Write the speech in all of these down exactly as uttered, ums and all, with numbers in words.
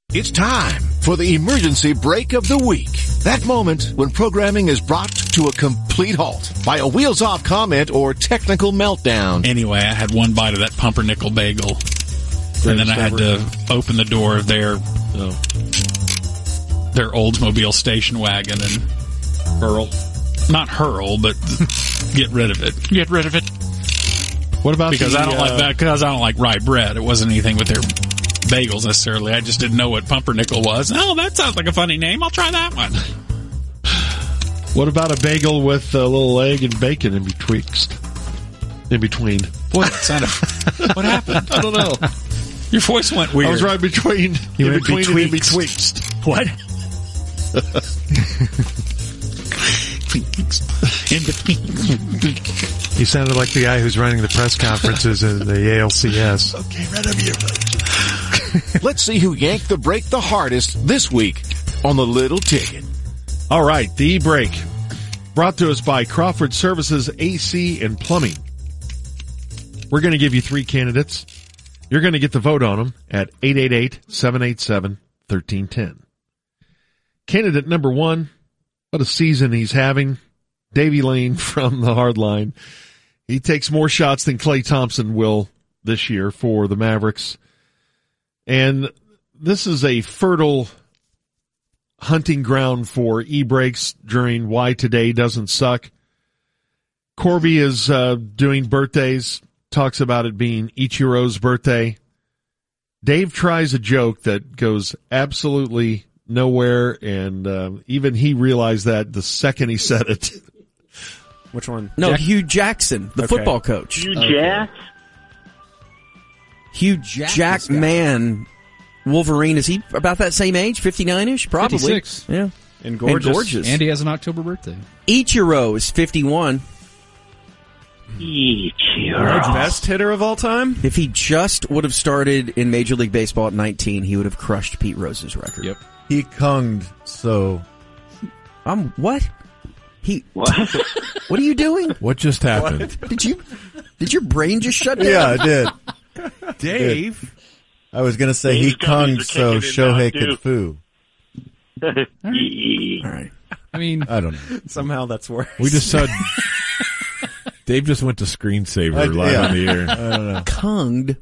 It's time for the emergency break of the week. That moment when programming is brought to a complete halt by a wheels-off comment or technical meltdown. Anyway, I had one bite of that pumpernickel bagel, and then I had to open the door of their oh. their Oldsmobile station wagon and hurl. Not hurl, but get rid of it. Get rid of it. What about because the, I don't uh, like that because I don't like rye bread. It wasn't anything with their bagels necessarily. I just didn't know what pumpernickel was. Oh, that sounds like a funny name. I'll try that one. What about a bagel with a little egg and bacon in betwixt? In between. Boy, that sounded. What happened? I don't know. Your voice went weird. I was right between. You in went between and in betwixt. betwixt. What? In between. He sounded like the guy who's running the press conferences in the A L C S. Okay, right over here. Let's see who yanked the break the hardest this week on the Little Ticket. All right, the break. Brought to us by Crawford Services A C and Plumbing. We're going to give you three candidates. You're going to get the vote on them at eight eight eight, seven eight seven, one three one zero. Candidate number one, what a season he's having. Davey Lane from the Hardline. He takes more shots than Klay Thompson will this year for the Mavericks. And this is a fertile hunting ground for e-breaks during Why Today Doesn't Suck. Corby is uh, doing birthdays, talks about it being Ichiro's birthday. Dave tries a joke that goes absolutely nowhere, and uh, even he realized that the second he said it. Which one? No, Jack- Hugh Jackson, the Okay. football coach. Hugh Okay. Jack? Hugh Jackman, Wolverine. Is he about that same age? fifty-nine-ish? Probably. fifty-six. Yeah. And gorgeous. And gorgeous. And he has an October birthday. Ichiro is fifty-one. Ichiro. Best hitter of all time? If he just would have started in Major League Baseball at nineteen, he would have crushed Pete Rose's record. Yep. He cunged, so... Um, what? He... What? What are you doing? What just happened? What? Did you... Did your brain just shut down? Yeah, it did. Dave? I was going to say Dave's he cunged are so kicking in now, Shohei too. could foo. All right. I mean, I don't know. Somehow that's worse. We just saw Dave just went to screensaver I- live yeah. on the air. I don't know. Cunged.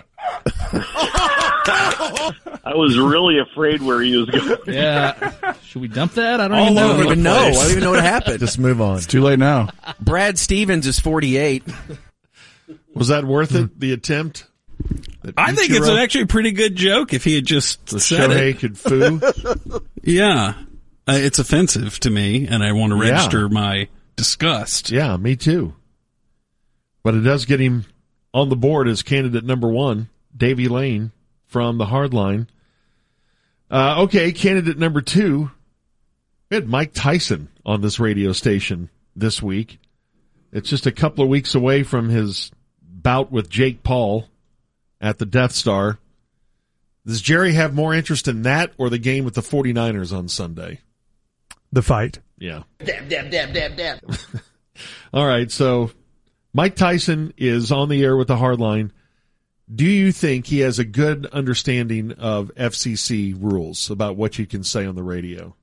I was really afraid where he was going. yeah. Should we dump that? I don't I even know. don't even know. I don't even know what happened. Just move on. It's too late now. Brad Stevens is forty-eight. Was that worth it, the attempt? That I think it's Ichiro- actually a pretty good joke if he had just the said Shohei it. could foo. Yeah. Uh, it's offensive to me, and I want to Yeah. register my disgust. Yeah, me too. But it does get him on the board as candidate number one, Davey Lane from the Hardline. Uh, okay, candidate number two, we had Mike Tyson on this radio station this week. It's just a couple of weeks away from his bout with Jake Paul at the Death Star. Does Jerry have more interest in that or the game with the 49ers on Sunday? The fight. Yeah. Dab, dab, dab, dab, dab. All right, so Mike Tyson is on the air with the Hardline. Do you think he has a good understanding of F C C rules about what you can say on the radio?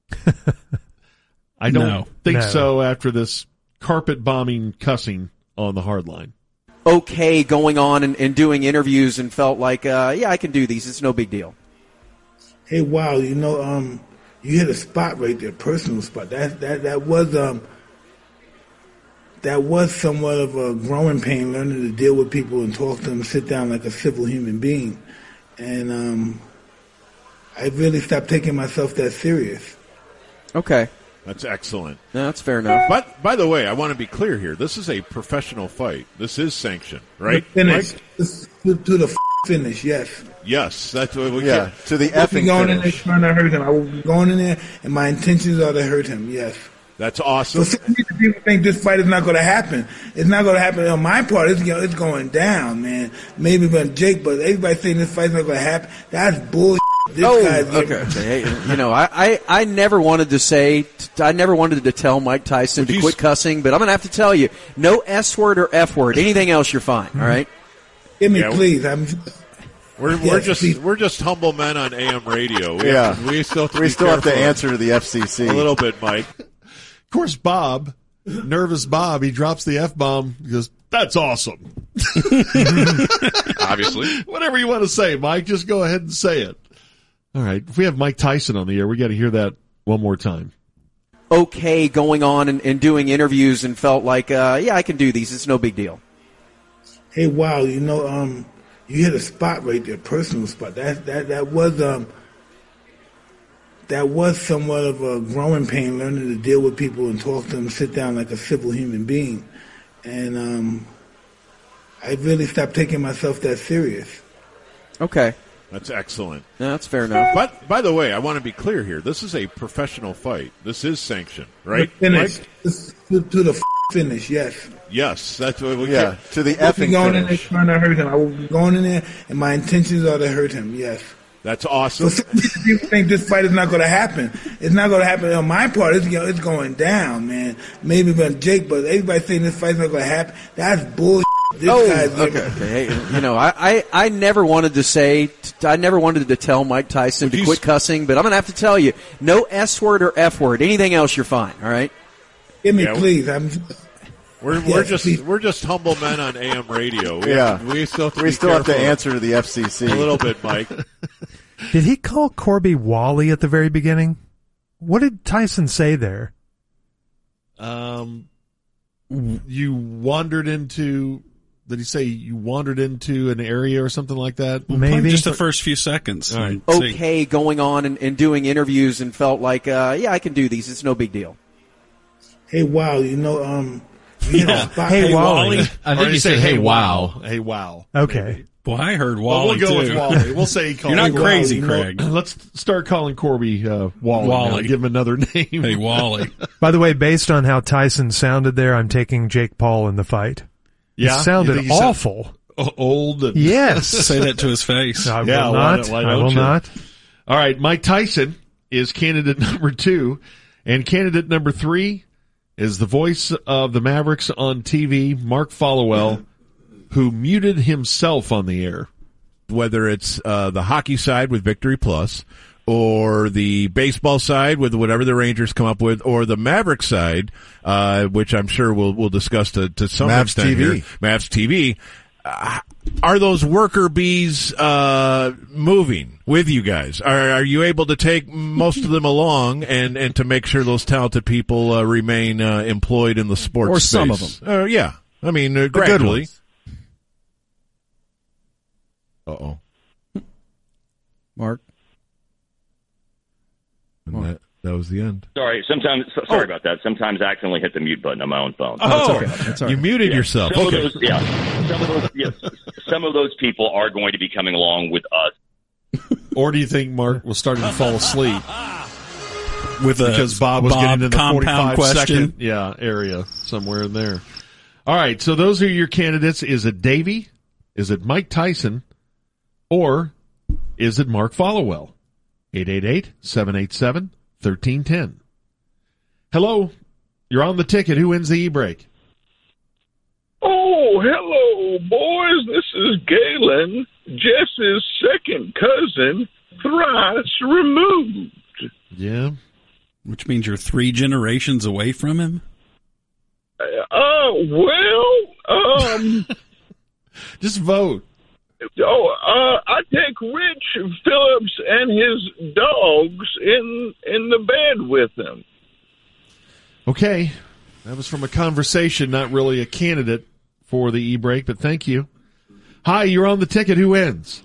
I don't No. think No. so after this carpet bombing cussing on the Hardline. Okay going on and, and doing interviews and felt like, uh, yeah, I can do these. It's no big deal. Hey, wow, you know, um, you hit a spot right there, personal spot. That that that was um, that was somewhat of a growing pain, learning to deal with people and talk to them, sit down like a civil human being, and um, I really stopped taking myself that serious. Okay. That's excellent. No, that's fair enough. But, by the way, I want to be clear here. This is a professional fight. This is sanctioned, right? Finish. Mike? To, to the f- finish, yes. Yes, that's what we Yeah, get. to the I will be effing going in there finish. trying to hurt him. I will be going in there, and my intentions are to hurt him, yes. That's So awesome. some people think this fight is not going to happen. It's not going to happen on my part. It's, you know, it's going down, man. Maybe but Jake, but everybody saying this fight's not going to happen. That's bullshit. This Oh, guy's okay. Hey, you know, I, I, I never wanted to say, I never wanted to tell Mike Tyson to quit cussing, but I'm going to have to tell you, no S word or F word. Anything else, you're fine, all right? Give me, Yeah. please. I'm We're we're just we're just humble men on A M radio. We Yeah. have, we still have to, We be still have to careful. answer to the F C C. A little bit, Mike. Of course, Bob, nervous Bob, he drops the F-bomb. He goes, that's awesome. Obviously. Whatever you want to say, Mike, just go ahead and say it. All right. If we have Mike Tyson on the air, we got to hear that one more time. Okay, going on and, and doing interviews and felt like, uh, yeah, I can do these. It's no big deal. Hey, wow, you know, um, you hit a spot right there, personal spot. That that that was um, that was somewhat of a growing pain, learning to deal with people and talk to them, sit down like a civil human being, and um, I really stopped taking myself that serious. Okay. That's excellent. No, that's fair enough. But by the way, I want to be clear here. This is a professional fight. This is sanctioned, right? The finish. Mike? To, to the f- finish, yes. Yes, that's what we Yeah, can. to the If you're effing going in there finish. trying to hurt him, I will be going in there, and my intentions are to hurt him, yes. That's So awesome. some people think this fight is not going to happen. It's not going to happen on my part. It's, it's going down, man. Maybe but Jake, but everybody saying this fight's not going to happen. That's bullshit. This Oh, guy's okay. okay. Hey, you know, I, I, I never wanted to say, I never wanted to tell Mike Tyson Would to you quit s- cussing, but I'm going to have to tell you, no S word or F word. Anything else, you're fine, all right? Give me, Yeah, please. I'm. We're Yes, we're just please. we're just humble men on A M radio. We Yeah. have, we still have to We be still have to careful. answer to the F C C. A little bit, Mike. Did he call Corby Wally at the very beginning? What did Tyson say there? Um, you wandered into, did he say you wandered into an area or something like that? Maybe. Just the first few seconds. All right. See. Okay, going on and, and doing interviews and felt like, uh, yeah, I can do these. It's no big deal. Hey, wow, you know, um, you hit a spot. Hey, Wally. I Or think you you say, said, hey, hey, wow. wow. Hey, wow. Okay. Boy, I heard Well, Wally, we'll go too. with Wally. We'll say he called You're not him crazy, Wally. You know, Craig. Let's start calling Corby uh, Wally. Wally. Now. Give him another name. Hey, Wally. By the way, based on how Tyson sounded there, I'm taking Jake Paul in the fight. Yeah? He sounded You think he sound- awful. O- old. And Yes. Say that to his face. I Yeah, will why not. don't- why I don't will you? not. All right, Mike Tyson is candidate number two, and candidate number three is the voice of the Mavericks on T V, Mark Followell, who muted himself on the air. Whether it's uh, the hockey side with Victory Plus, or the baseball side with whatever the Rangers come up with, or the Maverick side, uh, which I'm sure we'll we'll discuss to, to some Mavs extent T V. here. Mavs T V. Uh, are those worker bees uh, moving with you guys? Are are you able to take most of them along and, and to make sure those talented people uh, remain uh, employed in the sports Or space? some of them. Uh, yeah, I mean uh, The good gradually. ones. Uh oh. Mark. And that, that was the end. Sorry, sometimes so, sorry about that. Sometimes I accidentally hit the mute button on my own phone. Oh, okay. That's all you right. muted Yeah. yourself. Some Okay. of those, yeah, some of those, yes, some of those people are going to be coming along with us. Or do you think Mark was starting to fall asleep With a because Bob was Bob getting in the compound forty-five question. second yeah, area somewhere in there? All right, so those are your candidates. Is it Davey? Is it Mike Tyson? Or is it Mark Followell? eight eight eight, seven eight seven, one three one zero. Hello, you're on the ticket. Who wins the e-break? Oh, hello, boys. This is Galen, Jess's second cousin, thrice removed. Yeah. Which means you're three generations away from him? Uh, well, um... Just vote. Oh, uh, I take Rich Phillips and his dogs in in the bed with him. Okay. That was from a conversation, not really a candidate for the e-break, but thank you. Hi, you're on the ticket. Who wins?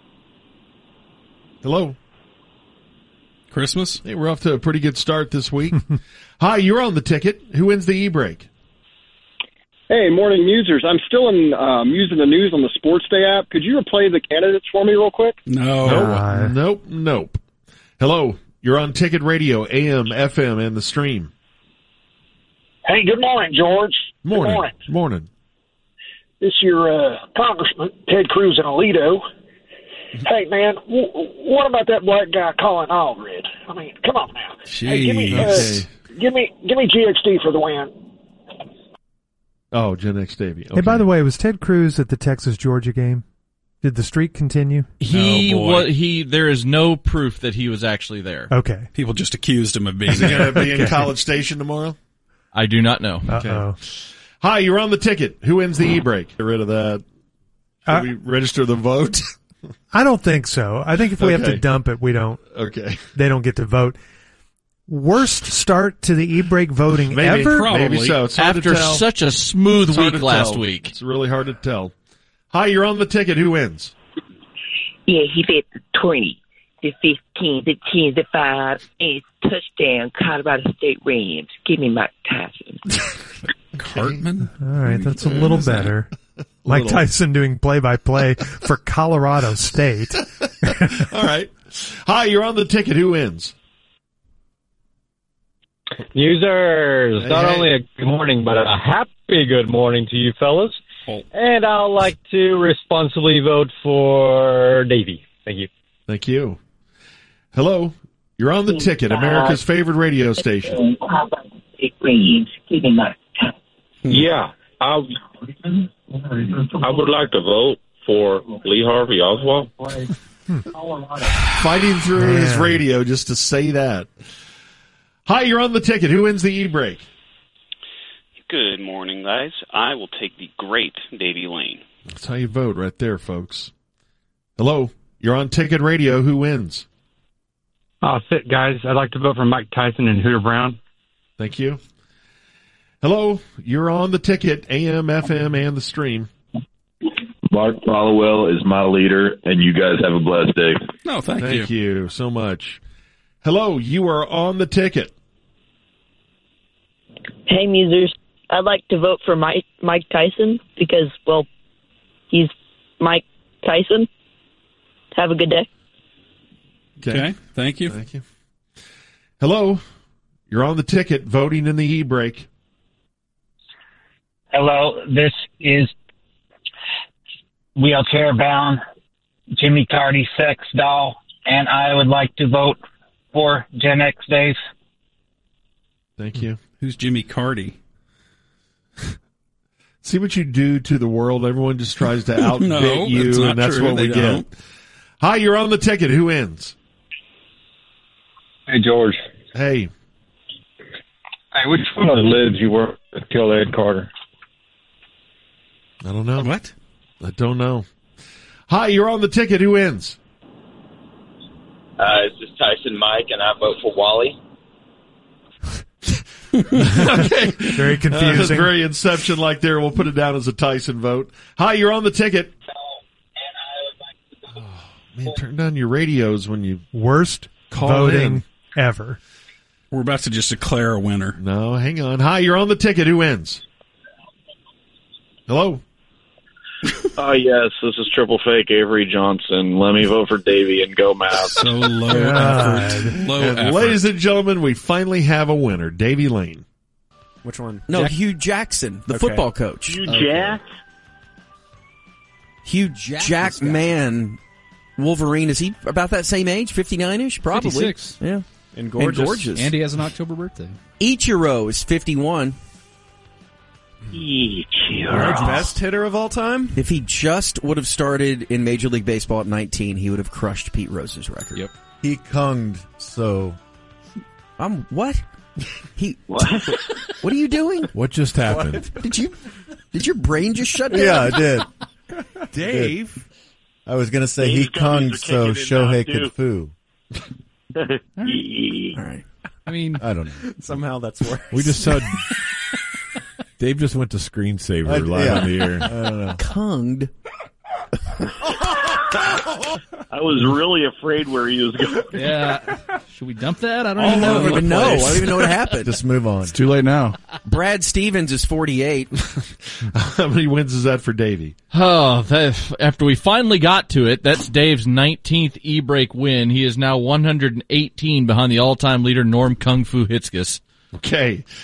Hello. Christmas? Hey, we're off to a pretty good start this week. Hi, you're on the ticket. Who wins the e-break? Hey, morning musers. I'm still in um, using the news on the Sports Day app. Could you replay the candidates for me real quick? No. Nope. Nope. Nope. Hello. You're on Ticket Radio, A M, F M, and the stream. Hey, good morning, George. Morning. Good morning. Morning. This is your uh, Congressman, Ted Cruz in Alito. Hey, man, w- what about that black guy Colin Aldred? I mean, come on now. Hey, give me, uh, Okay. give me, give me G X D for the win. Oh, Gen X Davy. Okay. Hey, by the way, was Ted Cruz at the Texas-Georgia game? Did the streak continue? He Oh, boy. was he. There is no proof that he was actually there. Okay. People just accused him of being Is he going to be in Okay. College Station tomorrow? I do not know. Uh-oh. Hi, you're on the ticket. Who wins the e-break? Get rid of that. Should Uh, we register the vote? I don't think so. I think if we have Okay. to dump it, we don't. Okay. They don't get to vote. Worst start to the e-break voting Maybe, ever? maybe so. It's hard After to tell. such a smooth It's hard week to last tell. week. It's really hard to tell. Hi, you're on the ticket. Who wins? Yeah, he said the twenty, the fifteen, the ten, the five, and touchdown, Colorado State Rams. Give me Mike Tyson. Cartman? All right, that's a little better. Mike Little. Tyson doing play-by-play for Colorado State. All right. Hi, you're on the ticket. Who wins? Users, Hey, not hey. only a good morning, but a happy good morning to you fellas. Oh. And I'd like to responsibly vote for Davey. Thank you. Thank you. Hello. You're on the ticket, America's favorite radio station. State Rams. Give me Mike Tyson. Yeah, I, I would like to vote for Lee Harvey Oswald. Fighting through his Man. radio just to say that. Hi, you're on the ticket. Who wins the e-break? Good morning, guys. I will take the great Davy Lane. That's how you vote right there, folks. Hello. You're on ticket radio. Who wins? Uh, fit guys, I'd like to vote for Mike Tyson and Hooter Brown. Thank you. Hello. You're on the ticket, A M, F M, and the stream. Mark Followell is my leader, and you guys have a blessed day. No, thank, Thank you so much. Hello. You are on the ticket. Hey, Musers. I'd like to vote for Mike, Mike Tyson because, well, he's Mike Tyson. Have a good day. Okay. Thank you. Thank you. Hello. You're on the ticket, voting in the e-break. Hello, this is wheelchair bound Jimmy Cardi sex doll, and I would like to vote for Gen X Dave. Thank you. Who's Jimmy Cardi? See what you do to the world. Everyone just tries to outbid No, you, that's not and that's true. what we They get. don't. Hi, you're on the ticket. Who wins? Hey, George. Hey. Hey, which one of the lids you work with killed Ed Carter? I don't know. What? I don't know. Hi, you're on the ticket. Who wins? Uh, this is Tyson Mike, and I vote for Wally. Okay. Very confusing. Uh, very Inception-like there. We'll put it down as a Tyson vote. Hi, you're on the ticket. Oh, man, turn down your radios when you Worst call voting in. ever. We're about to just declare a winner. No, hang on. Hi, you're on the ticket. Who wins? Hello? Oh, yes, this is Triple Fake Avery Johnson. Let me vote for Davey and go Mavs. So low God. effort. Low And effort. ladies and gentlemen, we finally have a winner, Davy Lane. Which one? No, Jack- Hugh Jackson, the Okay. football coach. Hugh Jack? Hugh Jack Man, Wolverine. Is he about that same age? fifty-nine-ish? Probably. fifty-six. Yeah. And gorgeous. And gorgeous. And he has an October birthday. Ichiro is fifty-one. Our best hitter of all time? If he just would have started in Major League Baseball at nineteen, he would have crushed Pete Rose's record. Yep. He cunged so. Um, what? He what? What are you doing? What just happened? Did you? Did your brain just shut down? Yeah, I did. Dave? I was going to say Dave's he cunged gummies are so kicking in now, Shohei too. could foo. All right. I mean, I don't know. Somehow that's worse. We just saw Dave just went to screensaver I- live yeah. on the air. I don't know. Cunged. I was really afraid where he was going. yeah. Should we dump that? I don't I even know. don't even know. I don't even know what happened. Just move on. It's too late now. Brad Stevens is forty-eight. How many wins is that for Davy? Oh, that, after we finally got to it, that's Dave's nineteenth e-break win. He is now one hundred eighteen behind the all-time leader, Norm Kung Fu Hitzkes. Okay.